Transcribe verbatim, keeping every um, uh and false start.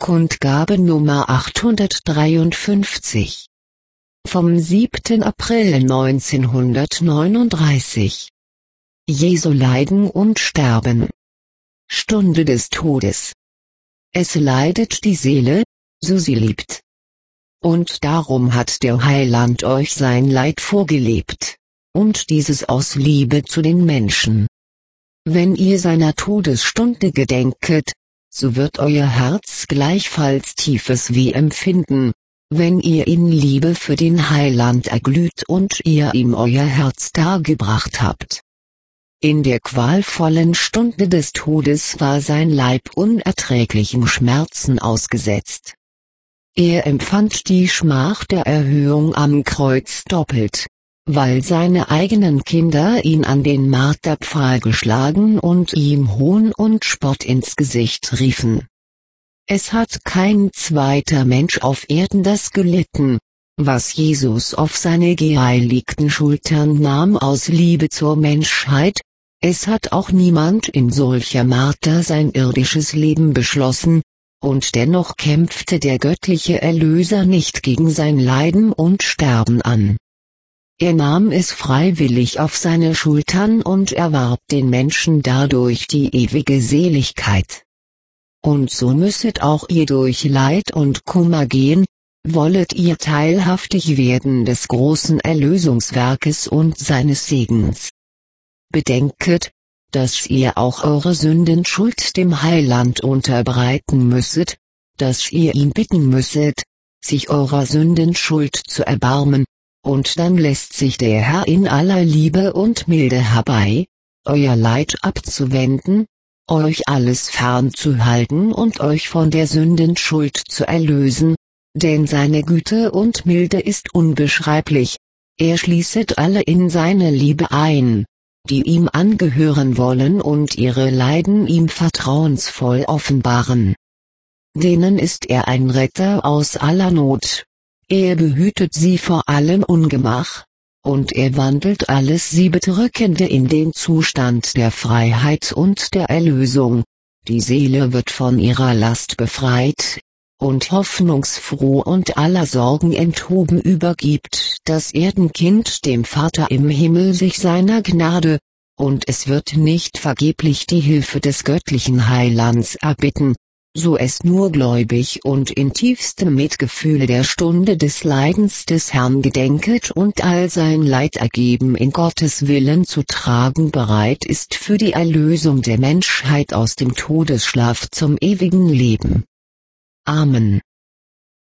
Kundgabe Nummer achthundertdreiundfünfzig. Vom siebten April neunzehnhundertneununddreißig. Jesu Leiden und Sterben. Stunde des Todes. Es leidet die Seele, so sie liebt. Und darum hat der Heiland euch sein Leid vorgelebt, und dieses aus Liebe zu den Menschen. Wenn ihr seiner Todesstunde gedenket, so wird euer Herz gleichfalls tiefes Weh empfinden, wenn ihr in Liebe für den Heiland erglüht und ihr ihm euer Herz dargebracht habt. In der qualvollen Stunde des Todes war sein Leib unerträglichen Schmerzen ausgesetzt. Er empfand die Schmach der Erhöhung am Kreuz doppelt, weil seine eigenen Kinder ihn an den Marterpfahl geschlagen und ihm Hohn und Spott ins Gesicht riefen. Es hat kein zweiter Mensch auf Erden das gelitten, was Jesus auf seine geheiligten Schultern nahm aus Liebe zur Menschheit. Es hat auch niemand in solcher Marter sein irdisches Leben beschlossen, und dennoch kämpfte der göttliche Erlöser nicht gegen sein Leiden und Sterben an. Er nahm es freiwillig auf seine Schultern und erwarb den Menschen dadurch die ewige Seligkeit. Und so müsset auch ihr durch Leid und Kummer gehen, wollet ihr teilhaftig werden des großen Erlösungswerkes und seines Segens. Bedenket, dass ihr auch eure Sündenschuld dem Heiland unterbreiten müsset, dass ihr ihn bitten müsset, sich eurer Sündenschuld zu erbarmen, und dann lässt sich der Herr in aller Liebe und Milde herbei, euer Leid abzuwenden, euch alles fernzuhalten und euch von der Sündenschuld zu erlösen, denn seine Güte und Milde ist unbeschreiblich, er schließet alle in seine Liebe ein, die ihm angehören wollen und ihre Leiden ihm vertrauensvoll offenbaren. Denen ist er ein Retter aus aller Not. Er behütet sie vor allem Ungemach, und er wandelt alles sie Bedrückende in den Zustand der Freiheit und der Erlösung. Die Seele wird von ihrer Last befreit, und hoffnungsfroh und aller Sorgen enthoben übergibt das Erdenkind dem Vater im Himmel sich seiner Gnade, und es wird nicht vergeblich die Hilfe des göttlichen Heilands erbitten, so es nur gläubig und in tiefstem Mitgefühl der Stunde des Leidens des Herrn gedenket und all sein Leid ergeben in Gottes Willen zu tragen bereit ist für die Erlösung der Menschheit aus dem Todesschlaf zum ewigen Leben. Amen.